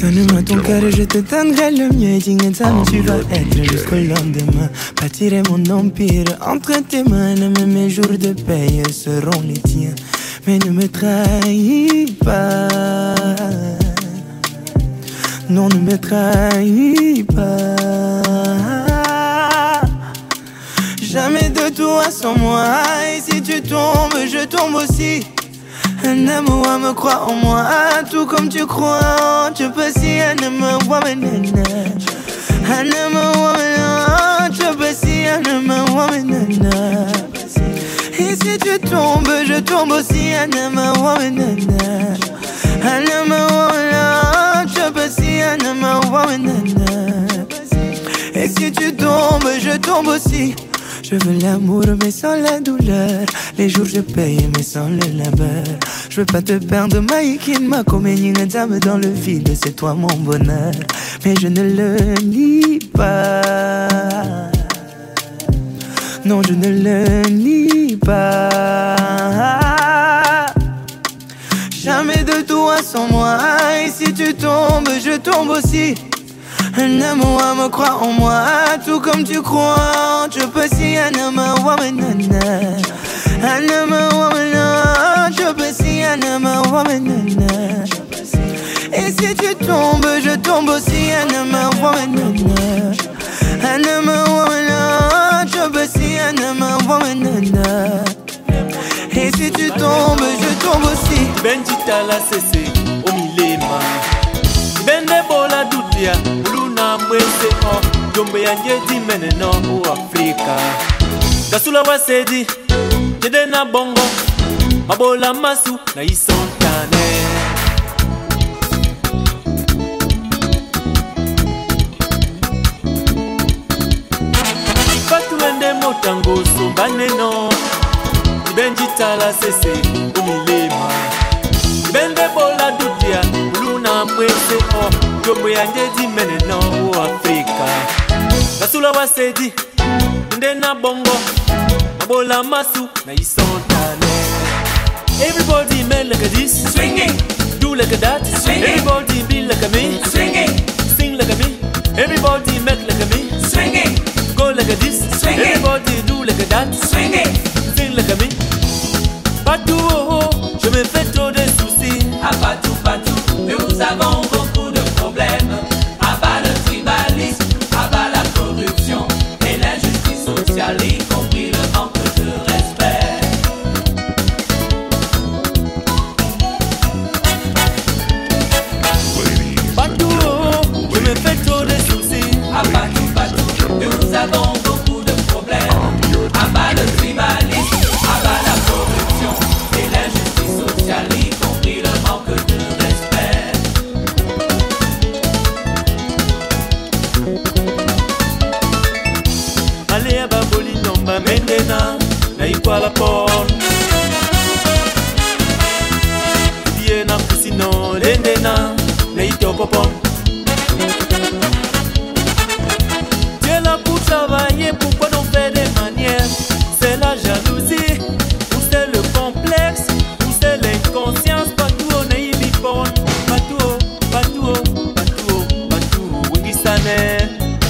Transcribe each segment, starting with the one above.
Donne-moi ton cœur et je te donnerai le mien. Dis-moi, tu vas être jusqu'au lendemain. Bâtirai mon empire entre tes mains. Mes jours de paye seront les tiens. Mais ne me trahis pas. Non, ne me trahis pas. Jamais de toi sans moi. Et si tu tombes, je tombe aussi. Aime-moi, me crois en moi, tout comme tu crois. Tu peux si aime-moi, nana. Aime-moi, tu peux si aime-moi, nana. Et si tu tombes, je tombe aussi. Aime-moi, nana. Aime-moi, tu peux si aime-moi, nana. Et si tu tombes, je tombe aussi. Je veux l'amour mais sans la douleur. Les jours je paye mais sans le labeur. Je veux pas te perdre, Maïkin, ma comédie dame dans le vide, c'est toi mon bonheur. Mais je ne le nie pas. Non, je ne le nie pas. Jamais de toi sans moi. Et si tu tombes, je tombe aussi. Aime-moi, me crois en moi, tout comme tu crois. Tu peux si aime-moi, nana. Aime-moi, tu peux si aime-moi, nana. Et si tu tombes, je tombe aussi. Aime-moi, nana. Aime-moi, tu peux si aime-moi, nana. Et si tu tombes, je tombe aussi. Benjita la cessé, au milema. Bende bola dutia, luna mwese o. Jombe yanje di meneno o Afrika. Gasula wasedi, jede na bongo. Mabola masu na isontane. Fatu ende motango sombane no. Benjita la cessé, au milema. Bende bola dutia, luna mwese o. Jombe yanje di meneno o Afrika. Gasula wasedi, jede na bongo. Mabola masu na isontane. Everybody man like this, swinging. Do like that, swinging. Everybody be like me, swinging. Sing like me. Everybody make like me, swinging. Go like this, swinging. Everybody do like that, swinging. Sing like me. Patou, oh, oh, je me fais trop de soucis. À Patou, Patou, nous avons beaucoup de problèmes. À bas le tribalisme, à bas la corruption et l'injustice sociale, y compris le manque de respect. Patou, oh, je me fais trop de soucis. À Patou, Patou, nous avons beaucoup de problèmes. À bas le tribalisme, à bas la corruption et l'injustice sociale, y compris le manque de respect. Allez à Baboli nomba mendena, na ikwa la porte. Bien na kusino lendena, na itopopon. Tu es là pour travailler, pourquoi donc faire des manières? C'est la jalousie, ou c'est le complexe, ou c'est l'inconscience. Patou on est ibipon, patou, patou, patou, patou, wingisane.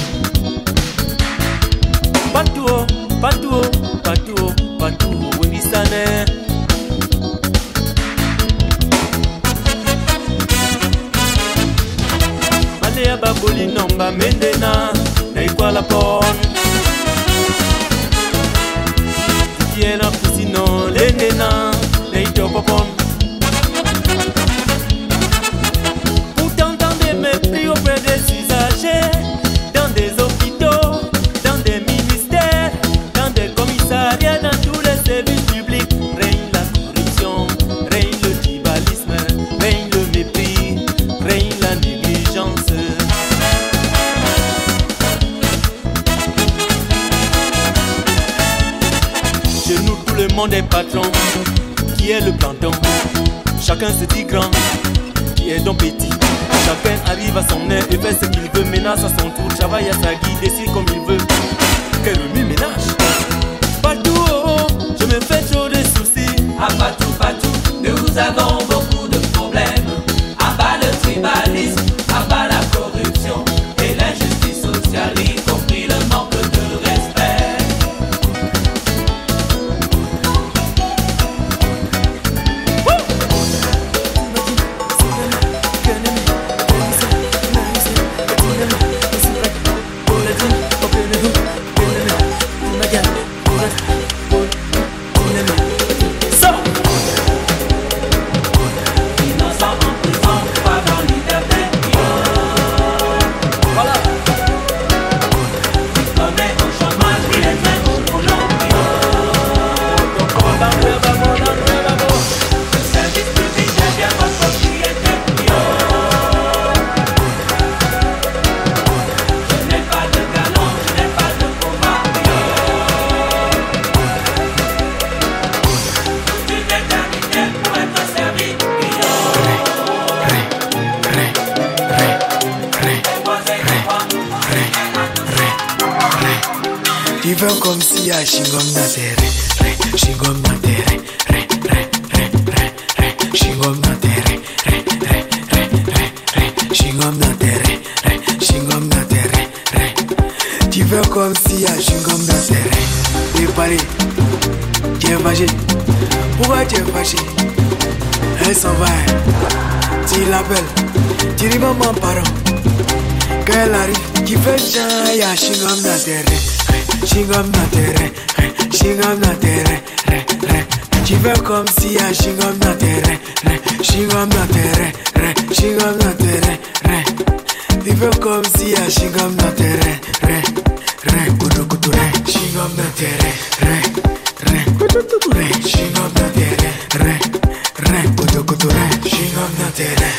Patou, patou, patou, patou, wingisane. Allez à Baboli nomba mendena, na ikwa la porte. Viens à kusino lendena, na itopopon. Pour t'entendre mépris auprès des usagers, dans des hôpitaux, dans des ministères, dans des commissariats, dans tous les services publics, règne la corruption, règne le tribalisme, règne le mépris, règne la négligence. Chez nous tout le monde est patron. Qui est le planton? Chacun se dit grand. Qui est donc petit? Chacun arrive à son heure et fait ce qu'il veut. Menace à son tour, travaille à sa guide, décide comme il veut. Quel ménage? Patou, oh, oh, je me fais trop de soucis. À Patou, Patou, nous avons beaucoup de problèmes. À bas le tribalisme, à fais comme si y'a chingom dans tes ré, chingom dans tes ré, chingom dans tes ré, chingom dans tes ré, chingom dans tes ré. Tu fais comme si y'a chingom dans tes ré. Et parler, tu es fâché. Pourquoi tu es fâché? Elle s'en va, tu l'appelles, tu dis maman pardon. Quand elle arrive, tu fais chant, y'a chingom dans tes ré, chingom dans tes ré, chingom dans tes ré. Tu fais comme si y'a chingom dans tes ré, chingom dans tes ré, chingom dans tes ré. Tu fais comme si y'a chingom dans tes ré, kudu kudu ré, chingom dans tes ré, kudu kudu ré, chingom dans tes ré, kudu kudu ré, chingom dans tes ré,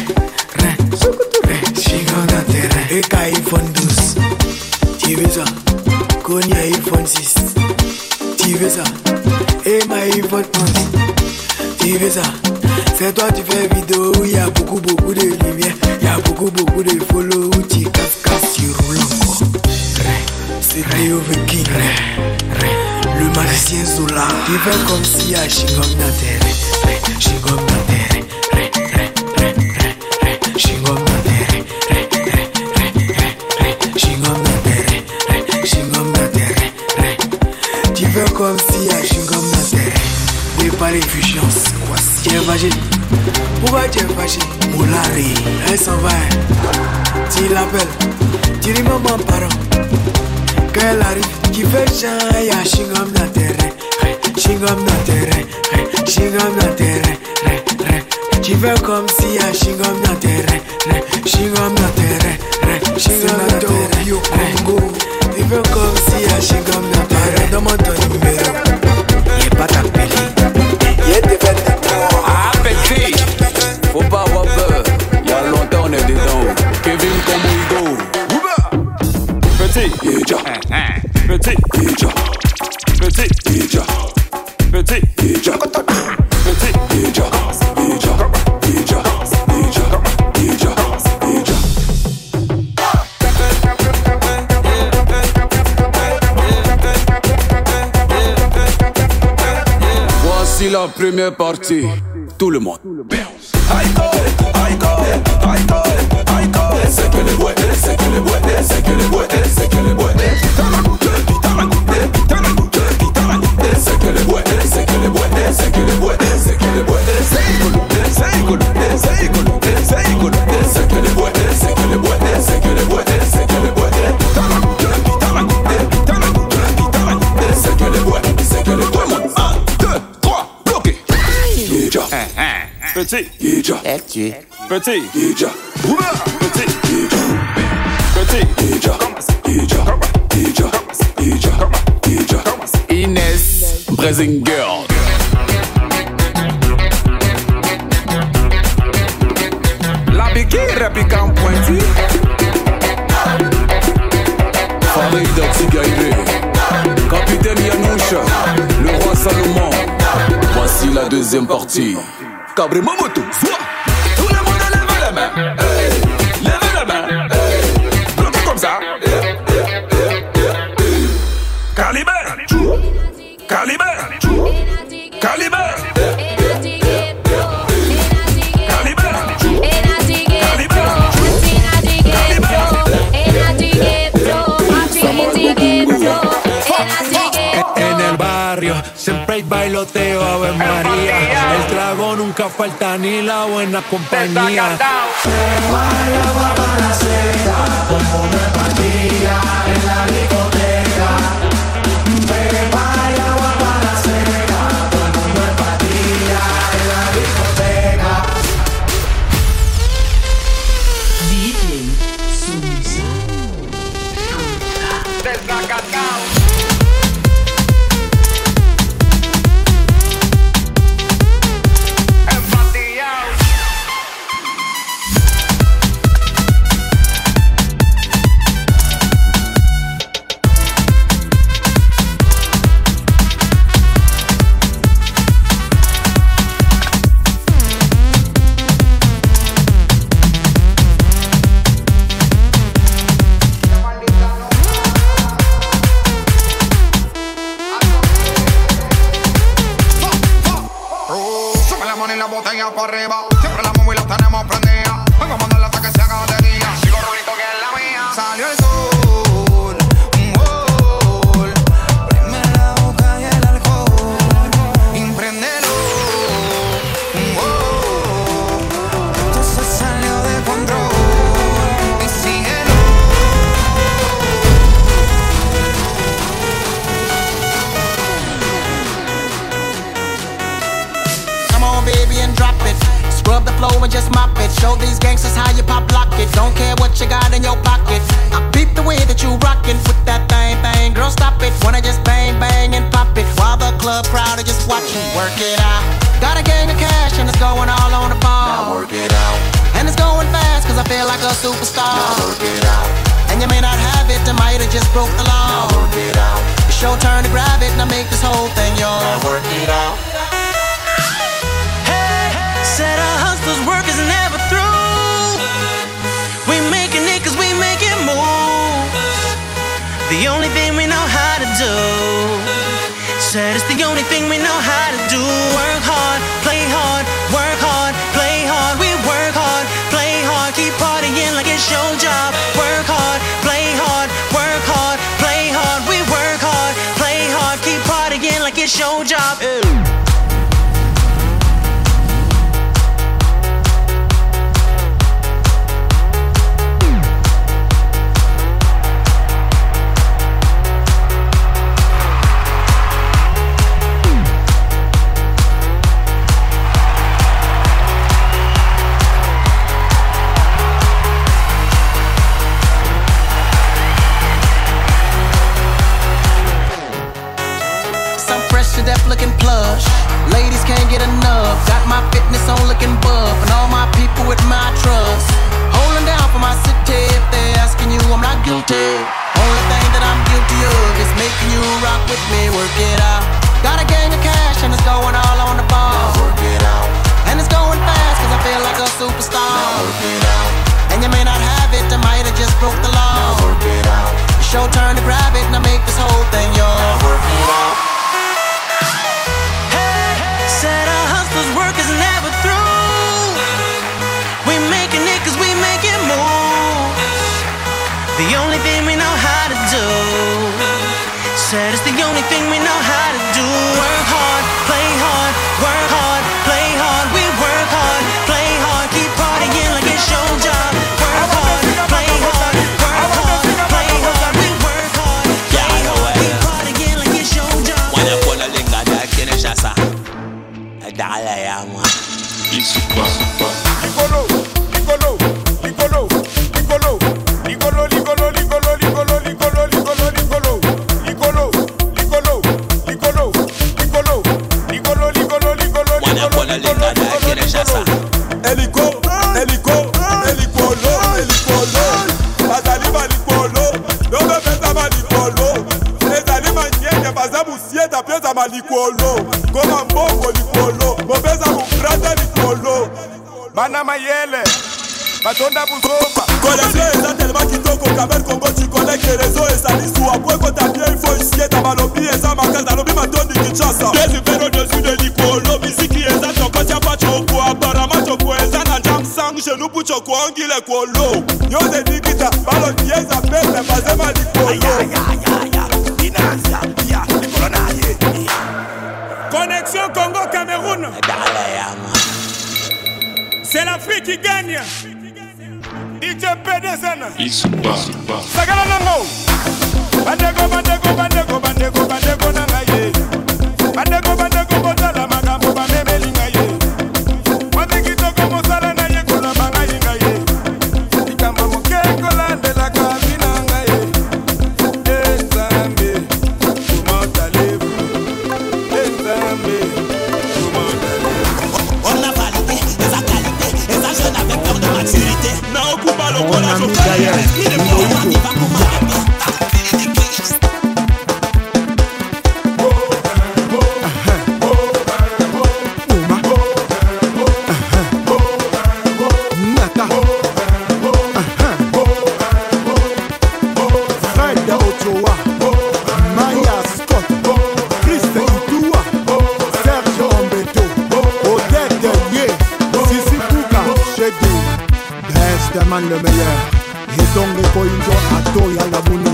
chingom dans tes ré. Et qu'à iPhone 12, tu veux ça? Qu'on y a iPhone 6, tu veux ça? Et ma iPhone 11, tu veux ça? C'est toi tu fais vidéo où il y a beaucoup de lumière, il y a beaucoup de follow où tu casses, tu roules encore. C'est Léo Vekin, le magicien Zola. Tu fais comme si y'a chingom dans tes ré, chingom dans tes ré, chingom dans tes ré, chingom dans tes ré, chingom dans tes ré. Tu fais comme si y'a chingom dans tes ré. Préparez fusions, quoi si tu es fâché? Pourquoi tu es fâché? Moulari, elle s'en va, tu l'appelles, tu dis maman pardon. Quand elle arrive, tu fais chant, y'a chingom dans tes ré, chingom dans tes ré, chingom dans tes ré. Tu fais comme si y'a chingom dans tes ré, chingom dans tes ré, chingom dans tes ré. Tu fais comme si y'a chingom dans tes ré. Demande ton numéro, y'a pas t'appeler, y'a des fêtes de toi. Ah petit, faut pas avoir peur, y'a longtemps on est dedans. Kevin Komoigo. Petit, Ija, petit, Ija, petit, Ija, petit, Ija, petit. Ija, Ija, Ija, Ija, Ija, Ija. Voici la première partie. Tout le monde. C'est que les bois, c'est que les bois, c'est que les bois, c'est que les bois. C'est que les bois, c'est que les bois, c'est que les bois, c'est que les bois. C'est que les bois, c'est que les bois, c'est que les bois, c'est que les bois, c'est que les bois, c'est que les bois. C'est que les bois, c'est que les bois. 1, 2, 3, bloqué. Ija, Petit, Ija, petit, Ija, petit, Ija, Ija, Ija, Ija, Ija, Ija. Inès Bresinger. La biquille réplique en pointu. Farid Tigaïré, Capitaine Yanoucha, le roi Salomon. Voici la deuxième partie. Cabri Momoto, soit. Tout le monde lève la main. Hey. Lève la main. Hey. Bloquez comme ça. Calibre. Calibre. Calibre. En el barrio siempre hay bailoteo, Ave María. El trago nunca falta ni la buena compañía. these gangsters, how you pop lock it. Don't care what you got in your pocket. I peep the way that you rockin' with that thing. Girl, stop it. Wanna just bang, bang, and pop it while the club crowd are just watching. Work it out. Got a gang of cash and it's going all on the ball. Now work it out. And it's going fast cause I feel like a superstar. Now work it out. And you may not have it, I might have just broke the law. Now work it out. It's your turn to grab it and I make this whole thing yours. Now work it out. Hey, said our hustler's work is never through. We making it cause we make it move. The only thing we know how to do. Said it's the only thing we know how to do. Work hard, play hard, work hard, play hard. We work hard, play hard, keep partying like it's your job. Work hard, play hard, work hard, play hard. We work hard, play hard, keep partying like it's your job. Deaf looking plush, ladies can't get enough. Got my fitness on looking buff, and all my people with my trust. Holding down for my city. If they're asking you, I'm not guilty. Only thing that I'm guilty of is making you rock with me. Work it out. Got a gang of cash and it's going all on the ball. Now work it out. And it's going fast cause I feel like a superstar. Now work it out. And you may not have it, I might have just broke the law. Now work it out. It's your turn to grab it and I make this whole thing yours. Now work it out. Said our hustler's work is never through. We making it cause we make it move. The only thing we know how to do. Said it's the only thing we know how to do. Work hard, play hard, work hard, play hard. We work hard, play hard, keep partying like it's your job. Work hard, play hard, work hard, play hard. We work hard, play hard, keep partying like it's your job. Dale, ama. Bana mayele, batonda buzoba. Connais ça tellement qui toque au Cameroun Congo, tu connais que les réseaux et ça dit sous à point quand t'as bien, il faut ici ta malobi et ça marque ta lobby maton de Kinshasa. Des super au-dessus de l'icolo, musique et ça toko tia pas choko, apparemment choko et ça n'a jam sang, chez nous pour choko angile kolo. Yo de dikita, balo diez à peine, mais pas mal l'icolo. Financia, ya, l'icolo na ye. Connexion Congo-Cameroun. C'est l'Afrique qui gagne. DJ PDSN. Sagala nango. Bandego, bandego, bandego, bandego, bandego nangaye. Bandego, bandego, botala magambo bamemeli ngaye. Wabikito como sala na ye kola bangaye ngaye. Ikamba moke kola ndela kabina ngaye. Enzambe, kumotalebu. Enzambe, kumotalebu. On a validé les qualité, les jeunes avec peur de maturité. Non, coupe à l'eau, on a mis d'ailleurs. Il est bon, on y va pour moi. Le meilleur et donc les points à toi à la bouni.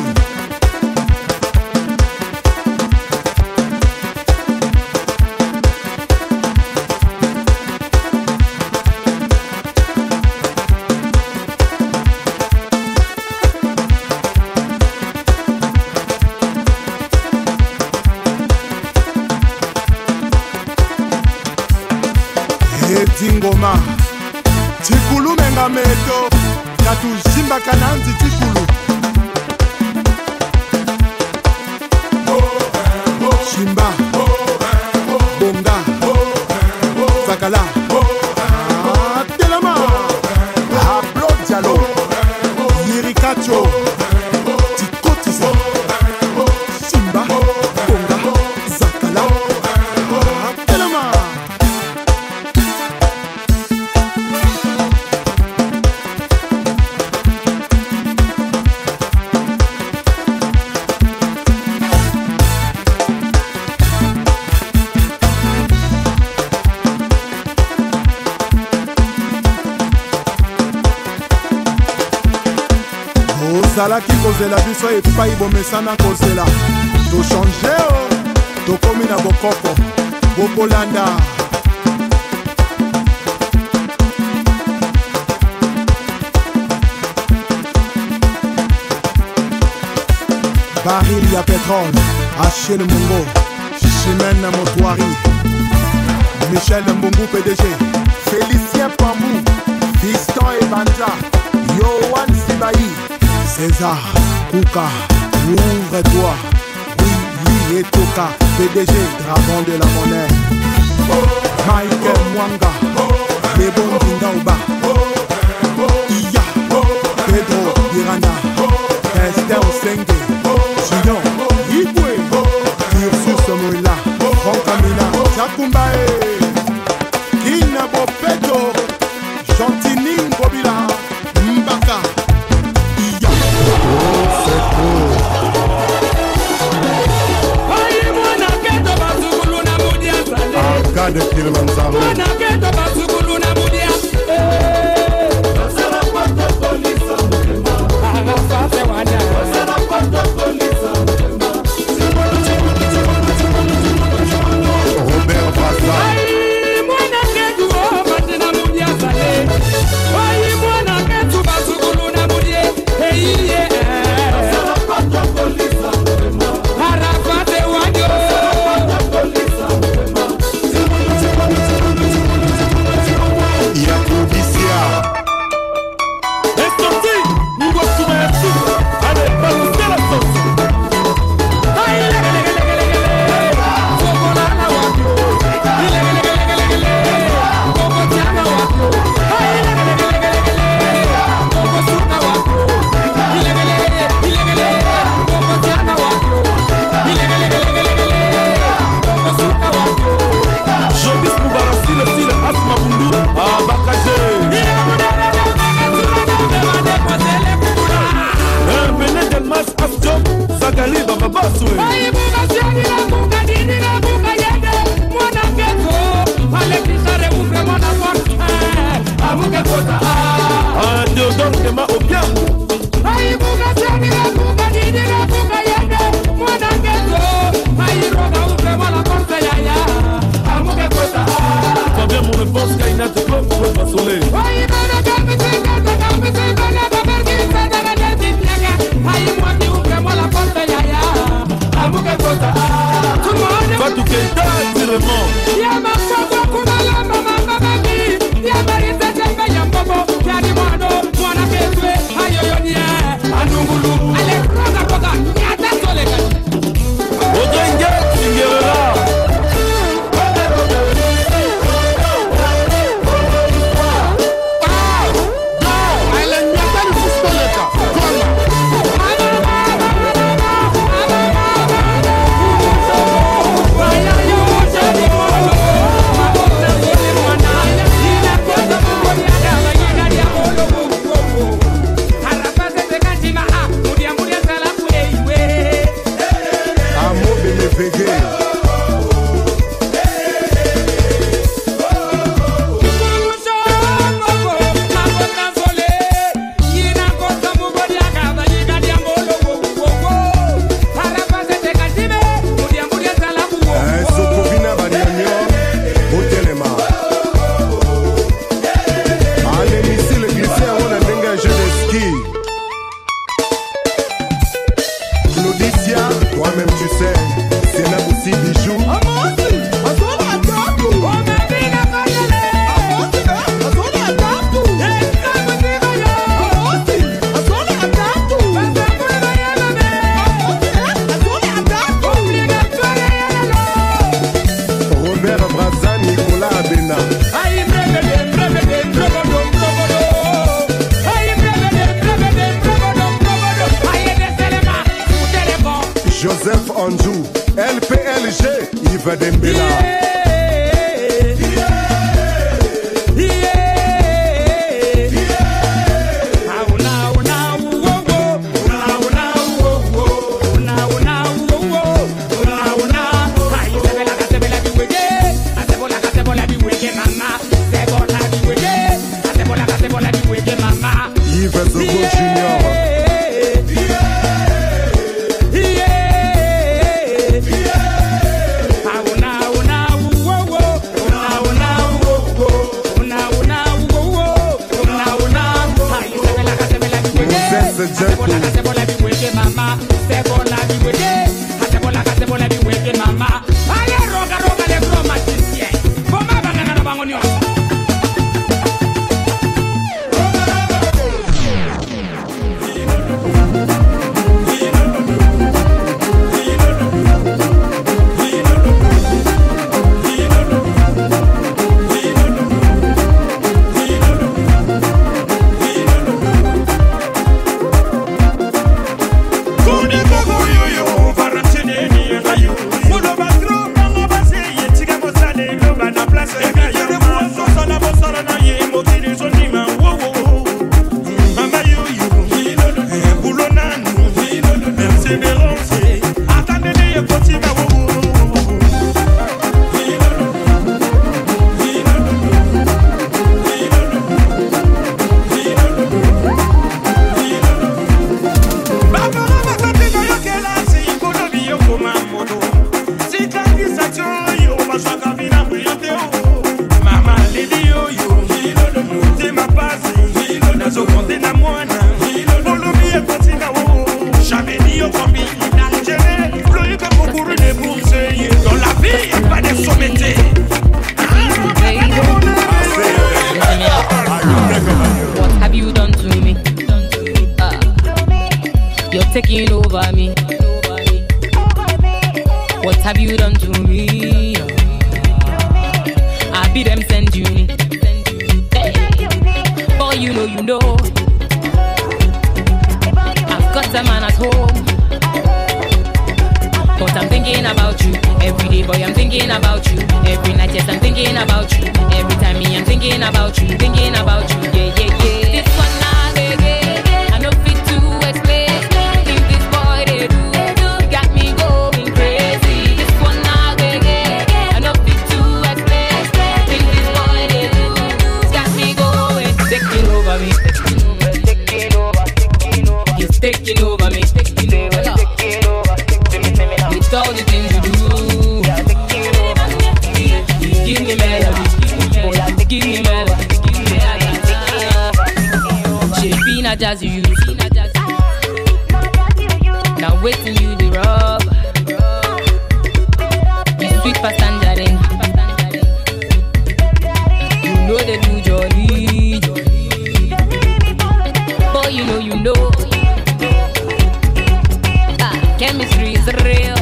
Et Dingoma Tikulumenga Simba Kananzi Tikulu Shimba Bonga Zakala Telema Ablo Diallo Yirikacho Tikotisa Shimba Bonga Zakala Telema ozalaki kozela biso epai bomesana kozela tochange o tokomi na bokoko bokolanda baril ya pétrole Achille Mungo Chimène Motoari Michel Mbungu PDG Félicien Pambou Fiston Ebanja Yohan Sibaï César Kouka ouvre-toi oui et Toka PDG Dragon de la monnaie Michael Mwanga Lebon Dindaouba Iya Pedro Irana Esther Osenge Sion Yibwe Ursus Moïla Franck Amina Jakumbae Kina Bopeto Gentini Bobila Mbaka Iya c'est cool Arcade Kilimanjaro Robert Bassa Anjou, LPLG, Yves Dembélé. Yves Zogo Junior. Taking over me. What have you done to me? I be them send you. Boy, you know. I've got a man at home, but I'm thinking about you every day. Boy, I'm thinking about you every night. Yes, I'm thinking about you every time. Me, I'm thinking about you, thinking about you. Yeah, yeah, yeah. This one now, yeah. I know fit to explain. Taking over me, it's all the things you do. Give me melody, give me melody. She not just you. Now waiting you the rub. You sweet past tangerine. You know they do jolly. Boy, you know. Chemistry is real,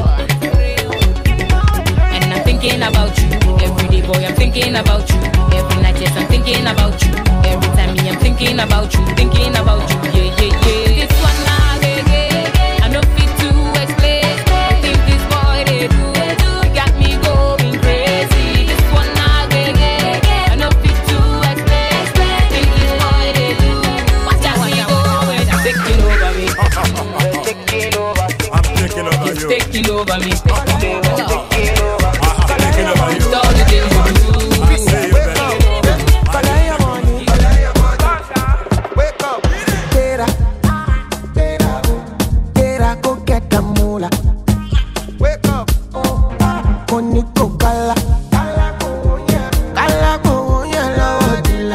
and I'm thinking about you every day, boy. I'm thinking about you every night. Yes, I'm thinking about you every time. Me, I'm thinking about you, thinking about you. Yeah, yeah, yeah. This one now, yeah. I know fit to explain. I think this boy they do got me going crazy. This one now, yeah. I know fit to explain. I think this boy they do got me going. Taking over me. Taking over. It's taking over me. Taking over you. It's all the things you do. Wake up. Tera, go get the moolah. Wake up. Koniko kala. Kala ko yellow dilla.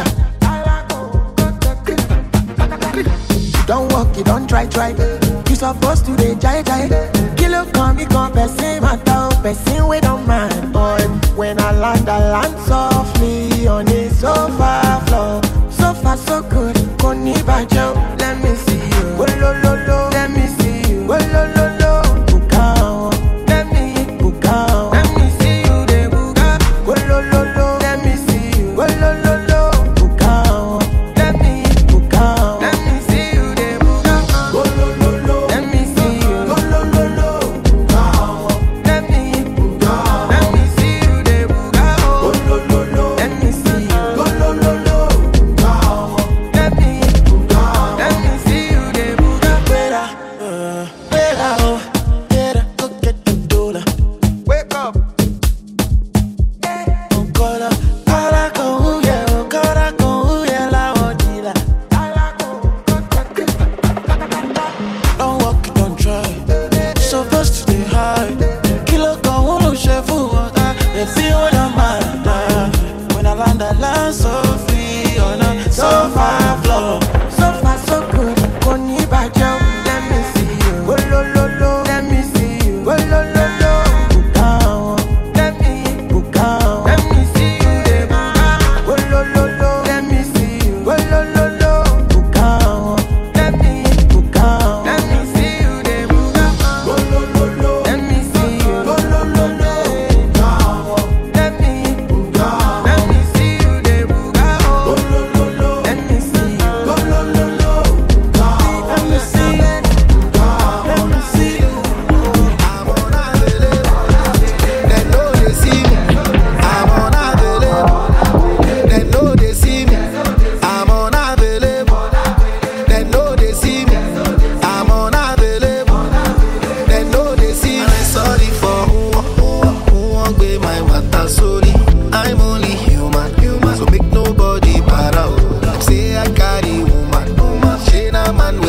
Don't walk, you don't try. You supposed to be jai. Kilo come, person matter, person we don't mind, boy. When I land softly on the sofa floor. So far so good, koni bajo. Let me see you, wolololo. Let me see you, wolololo. Bukao, let me hit bukao. Let me see you, de buka, wolololo. Let me see you, wolololo. Bukao, let me hit bukao. Let me see you, de buka, wolololo. Let me see you, wolololo.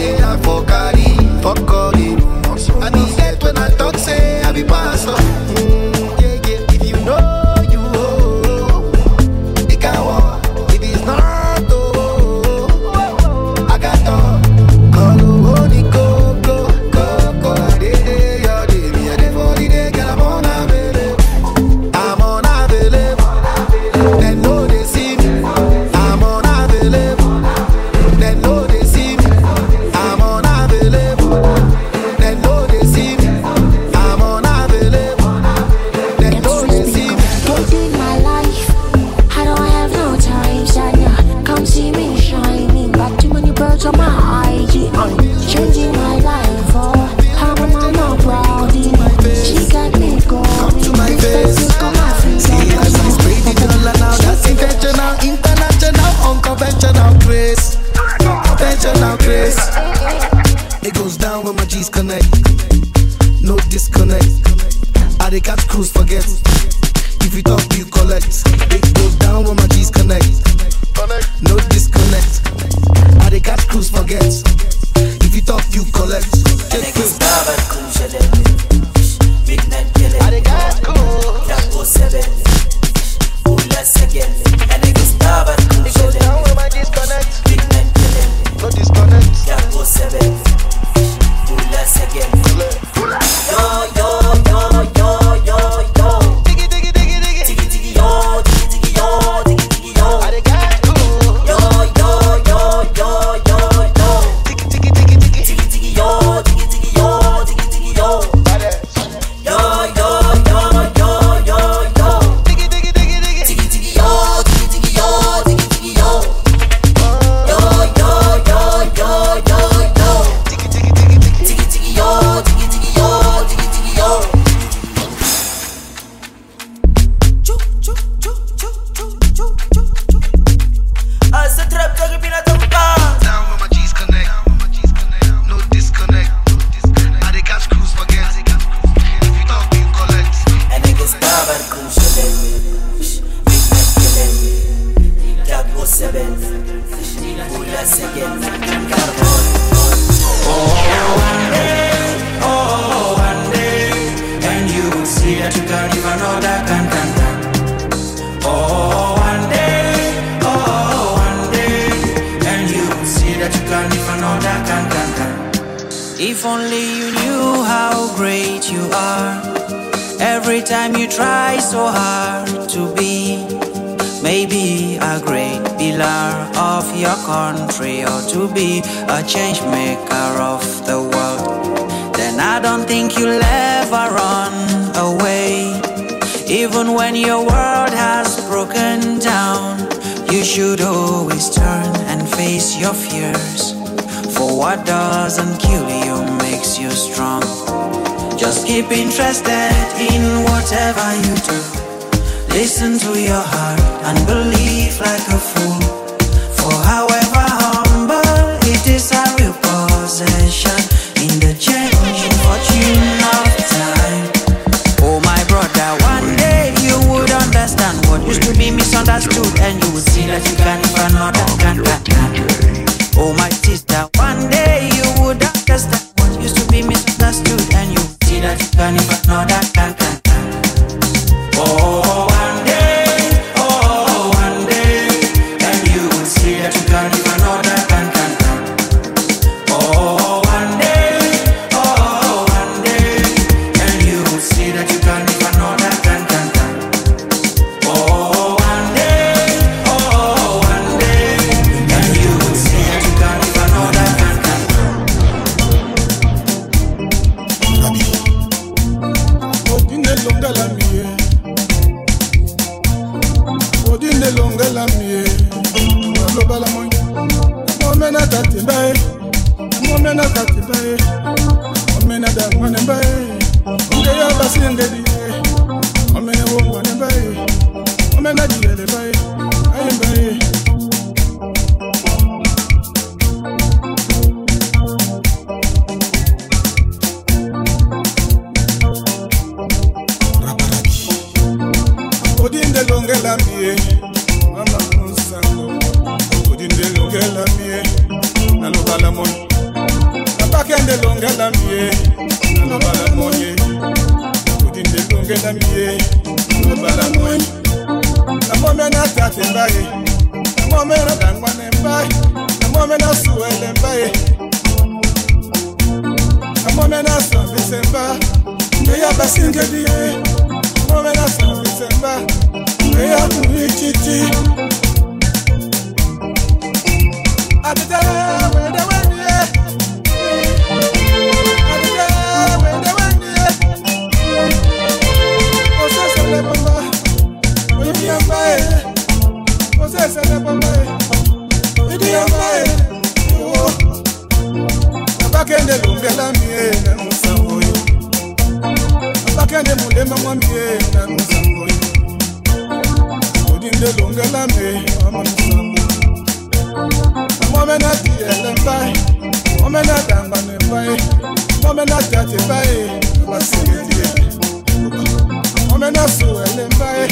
way I for carry, for calling. I be set when I talk, say I be pastor. Yeah, yeah, if you know, you know. It can walk, if it's not, oh, I got all. Call Holy Coco, Coco, I did it, your day, me, I did for the day, girl, I'm on available. I'm on available. They know they see me. I'm on available. They know they see me. I'm on available. They know they see me. I'm on available. They know they see me. Hating my life, I don't have no time, Shania. Come see me shining, got too many birds on my IG. Changing my life, oh, I'm not proud. She got me going. Come to my face. See, I see baby girl now. That's intentional, international, unconventional grace. Conventional grace. It goes down when my G's connect. No disconnect. I dey catch cruise forget. If you talk, you collect. It goes down when my G's connect. No disconnect. I dey catch cruise forget. If you talk, you collect. Take it. I dey catch cruise. It goes down when my disconnect. No disconnect. If only you knew how great you are. Every time you try so hard to be maybe a great pillar of your country, or to be a change maker of the world, then I don't think you'll ever run away. Even when your world has broken down, you should always turn and face your fears. For what doesn't kill you makes you strong. Just keep interested in whatever you do. Listen to your heart and believe like a fool. For however humble, it is a real possession in the changing fortune of time. Oh my brother, one day you would understand what used to be misunderstood, and you would see that you can if another can. Oh my sister, one day you would understand what used to be misunderstood, and you would see that you can if another can. Oh, one day, and you will see that you can if another can. Oh, one day, and you will see that you can if another can. Oh, one day, and you will see that you can if another can. Odine longa la mie, aloba la moy. Momena katibae, momena da mane bae. Onge ya basi ndedi, momena wo mane bae, momena diele bae, aye bae. Odine longa la mie, mama musango. Odine longa la mie, aloba la moy. longela mie, no bala moye. Udinde longela mie, no bala moye. La momme na tate mbaye, la momme na dangwane mbaye, la momme na suele mbaye, la momme na sambi semba, ndeya basinge diye, la momme na sambi semba, ndeya kuichiti. Adida wende wende, adida wende wende, osese le bamba. Idi ambaye, osese le bambaye. Idi ambaye, oh. Abakende lungela mie na musamboyi. Abakende mulema mwamie na musamboyi. Udinde lungela mie mama musamboyi. Mama na tiele mbaye, mama na dambane mbaye, mama na tate mbaye, basige tiele. Mama na suele mbaye.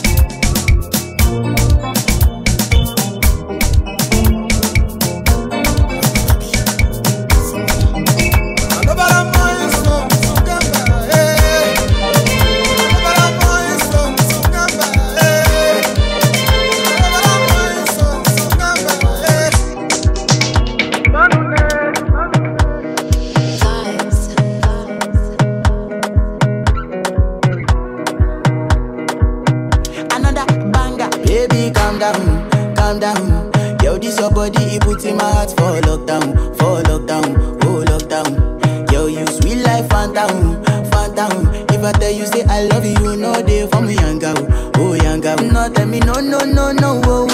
Calm down. Yo, this your body, it puts in my heart for lockdown, oh lockdown. Yo, you sweet life, phantom. If I tell you say I love you, you know they for me young girl, oh young girl. No tell me no, oh.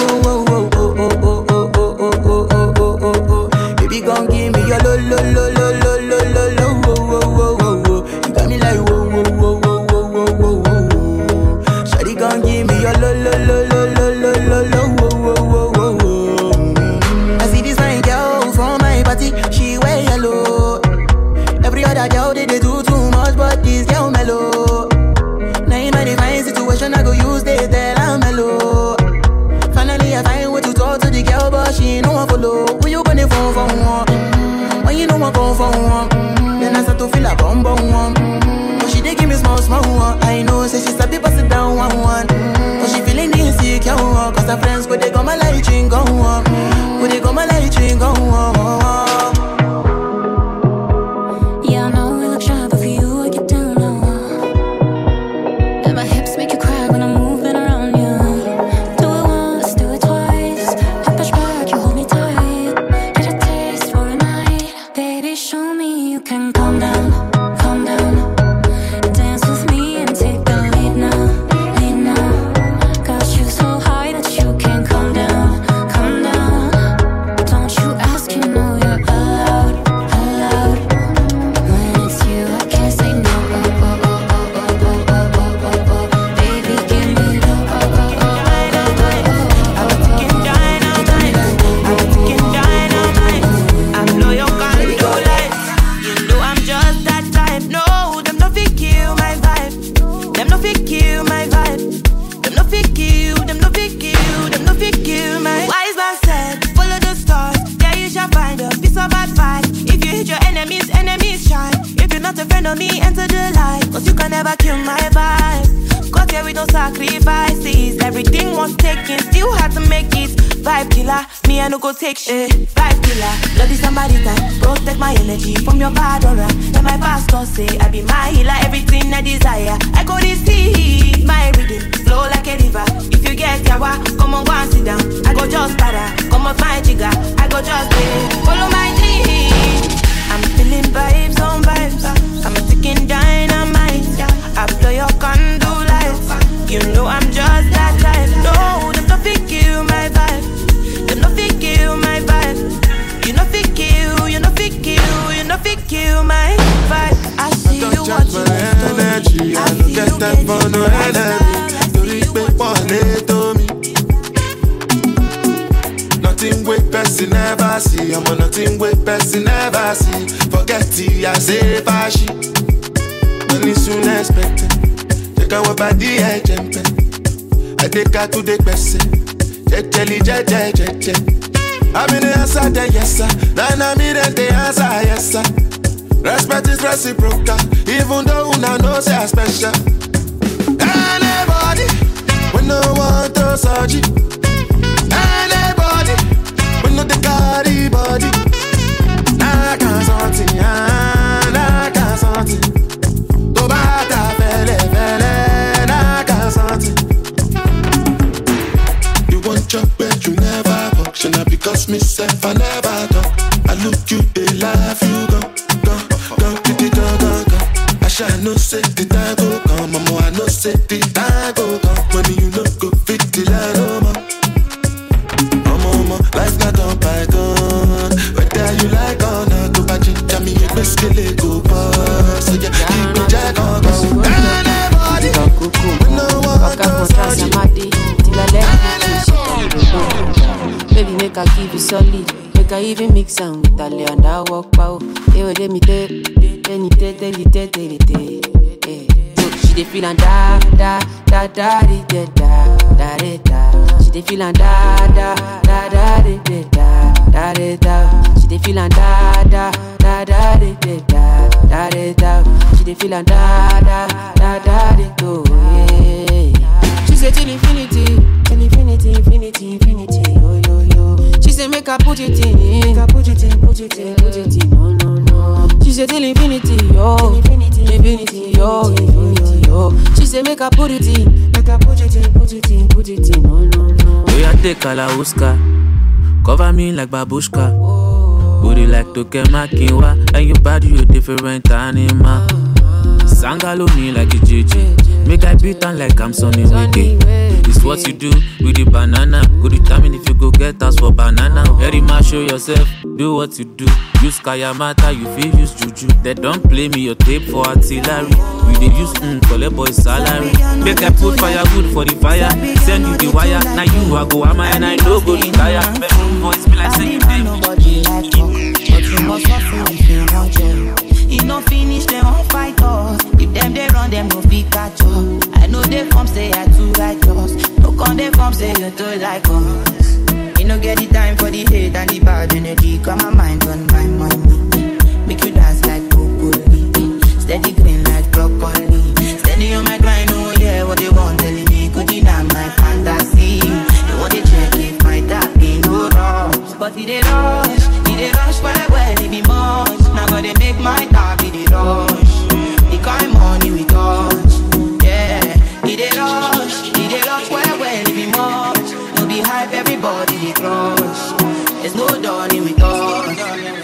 Baby, gon' give me your lo. You got me like whoa. Shawty gon' give me your lo. I see this fine girl from my party, she wear yellow. Every other girl they do too much, but this girl mellow. Now in my divine situation, I go use they tell I'm mellow. Finally I find way to talk to the girl, but she ain't no one follow. Who you gonna phone for one? When you know I go for one, then I start to feel a bum one. But she dey give me small one. I know, say she's a bit pass it down one. But she feeling insecure, cause her friends go they go my light ring go on. Go they go my light ring go on. Yeah, I know we look shy, but for you I get down low. And my hips make you cry when I'm moving around you. Do it once, do it twice. I push back, you hold me tight. Get a taste for a night. Baby, show me you can calm down. Dance with me and take the lead now. Got you so high that you can't calm down. Don't you ask, you know you're allowed. When it's you, I can't say no. Baby, give me the I was taking dynamite. I blow your condo light. You know I'm just that type. No, them no fit kill my vibe. Them no fit kill my vibe. Them no fit kill my wise man said, follow the stars. Yeah, you shall find a piece of advice. If you hit your enemies shine. If you're not a friend of me, enter the light. Cause you can never kill my vibe. Got here with no sacrifices. Everything was taken, still had to make it. Vibe killer, me I no go take shit. Vibe killer, bloody somebody time. Protect my energy from your bad aura. Then my pastor say I be my healer, everything I desire. I go this see my rhythm, flow like a river. If you get yawa, come on go and sit down. I go just para, come on find jigger. I go just follow my dream. I'm feeling vibes on vibes. I'm a ticking dynamite. I blow your condo lights. You know I'm just that type. No, them no fit kill my vibe. Them no fit kill my vibe. You no fit kill my vibe. I see you watching my energy. I don't get that for no enemy. Nothing with person never see. I'm on nothing with person never see. Forget it, I say fashi. Money soon expected. Take our body, I jump. I take her to the person. I'm in the answer, yes sir. Then I'm in the answer, yes sir. that is reciprocal. Even though una know say I special. Anybody, when no one to surgery. Anybody, when no the carry body. I can't something, I can't something. To bata fele, I can't something. You want your bed, you never function. Because myself, I never talk. I look you, they laugh, you go. I shall no say the time go come, mama. I no say the time go come. When you no go fit the line, no more. Mama, life not on python. Whether you like or not, go back to me, make me skillet go pass. So yeah, keep me jack on go. Anybody, no one goes on you. Till I let you. Baby, make I keep you solid. Make I even mix some with a lay and I walk pow. They will let me take. She dey feel and da da da da da da da da. She dey feel and da da da da da da da da. She dey feel and da da da da da da da da. She dey feel and da da da da da. She say till infinity, infinity, infinity, infinity. Oh yo yo. She say make I put it in, put it in, put it in, put it in. No no no. She say till infinity, yo, infinity, infinity, yo, infinity, yo. She say make I put it in, make I put it in, put it in, put it in. No no no. We a take a la Uska, cover me like babushka. Booty like Tokemakiwa, and your body you different animal. Sangaloni like a JJ, make I beat on like I'm Sonny Wiki. It's what you do with the banana. Go determine if you go get us for banana. Very much show yourself, do what you do. Use Kayamata, you feel use Juju. They don't play me your tape for artillery. We dey use collect boy salary. Make I put firewood for the fire. Send you the wire. Now you are go am I and I no go retire. Bedroom voice be like say you dey. Nobody like us, but you must hustle if you want to. If no finish, they won't fight us. If them they run, them no fit catch up. I know they come say I too like us. No con they come say you too like us. You no get the time for the hate and the bad energy. Got my mind on my money. Make you dance like broccoli. Steady green like broccoli. Steady on my grind, oh yeah, what they want telling me. Could deny my fantasy. They want to check if my tap ain't no rush. But it they rush well, it be much. Now gotta make my tap in the rush. The kind money we touch, yeah. It they rush well, it be much. No be hype, everybody they crush. There's no dawning with us.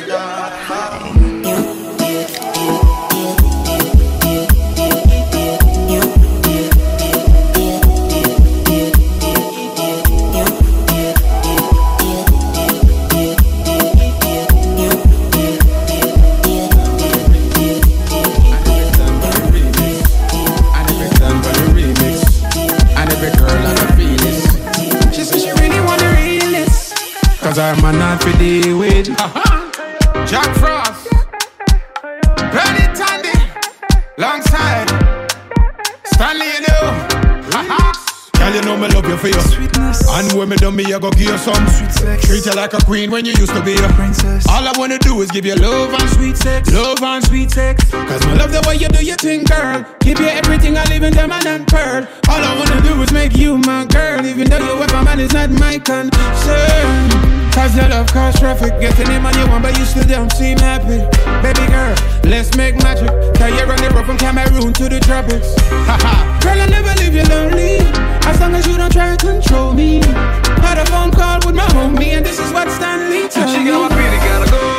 Cause I'm a not for deal with Jack Frost, Penny Tandy, alongside Stanley, you know. Girl, you know me love you for your sweetness. And when me done me, I go give you some sweet sex. Treat you like a queen when you used to be a princess. All I wanna do is give you love and sweet sex. Love and sweet sex. Cause me love the way you do your thing, girl. Give you everything, I live in diamond and pearl. All I wanna do is make you my girl. Even though your weapon man is not my concern. Cause your love cause traffic. Get any money you want but you still don't seem happy. Baby girl, let's make magic. Tell you run the road from Cameroon to the tropics. Girl, I'll never leave you lonely. As long as you don't try to control me. Had a phone call with my homie and this is what Stanley told me. She got my pretty, gotta go.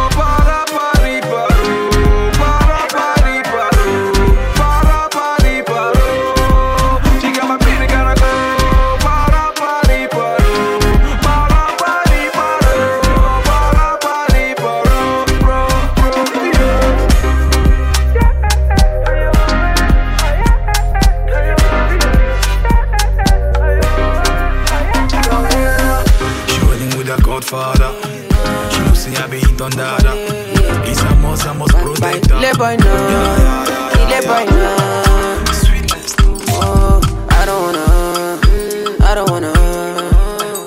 Father, she knows say I be hit on dada. It's a must protect her. Let boy know, let boy know. Oh, I don't wanna.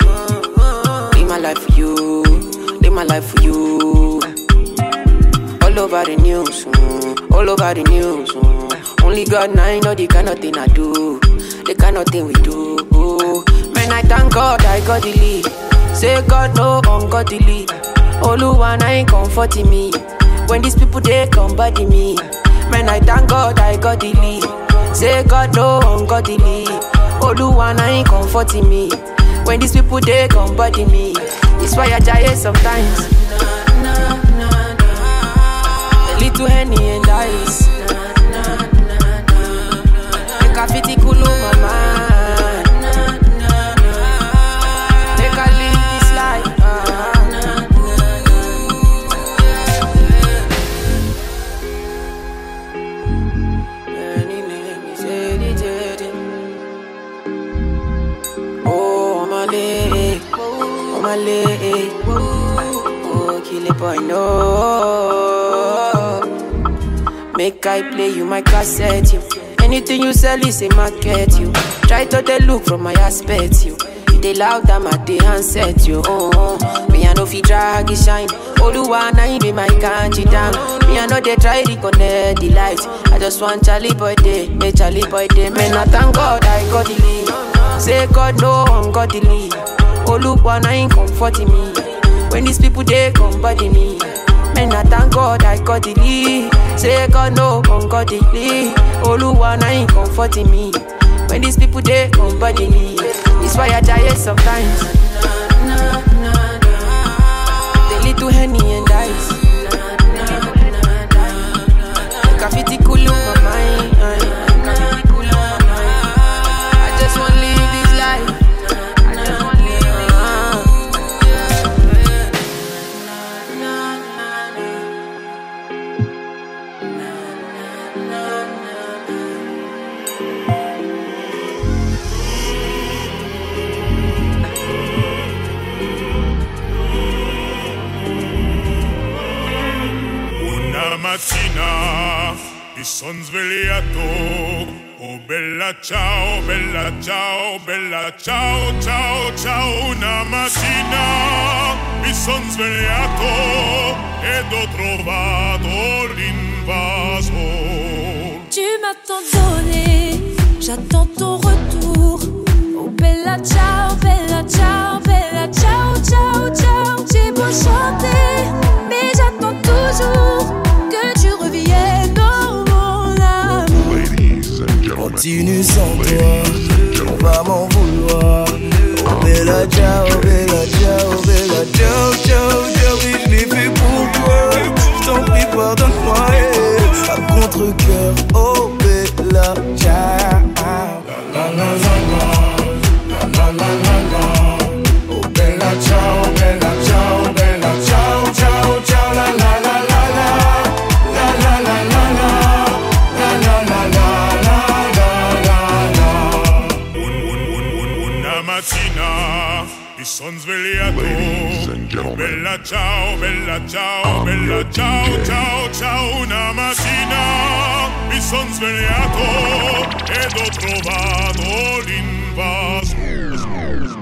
Live my life for you, live my life for you. All all over the news, all over the news. Only God and I know the kind of thing I do, the kind of thing we do. Man, I thank God I got the lead. Say God no ungodly. Oluwa I ain't comforting me. When these people they come body me. Man, I thank God I got the lead. Say God no ungodly. Oluwa I ain't comforting me. When these people they come body me. It's why I die sometimes. A little Henny and ice. Make a fitty cool my mind. Make a live this life. Oh, I'm a leg. Oh, my leg. Oh, kill it, boy, no. Make I play you my cassette, you. Anything you sell is a market, you. Try to they look from my aspect, you. You they loud them at the handset, you. Me I know fi drag it shine. All the one I be my country down. Me I know they try to connect the light. I just want Charlie boy day, make Charlie boy day. Man, I thank God I got the lead. Say God no ungodly. All the one I ain't comforting me. When these people they come body me. Man, I thank God I got the lead. Say God no ungodly. Oluwa I ain't comforting me. When these people they come body me. It's why I die sometimes. The little Henny and ice. Make a fitty cool my mind. I just wanna live this life. Mattina, i son svegliato. Oh bella ciao, bella ciao, bella ciao, ciao, ciao. Una mattina mi son svegliato ed ho trovato l'invaso. Tu m'as tant donné, j'attends ton retour. Oh bella ciao, bella ciao, bella ciao, ciao, ciao. J'ai beau chanter, mais j'attends toujours que tu reviennes, oh mon amour. Continue sans toi, on va m'en vouloir. Oh bella ciao, bella ciao, bella ciao, ciao, ciao. Oui, je l'ai fait pour toi, je t'en prie pardonne-moi, à contre-cœur. Oh bella ciao. La la la la, la la la la. Oh bella ciao, bella ciao, bella ciao, ciao, ciao. La la la la la. Mattina mi son svegliato. Bella ciao, bella ciao, bella ciao, ciao, ciao. Una mattina mi son svegliato ed ho trovato l'invaso.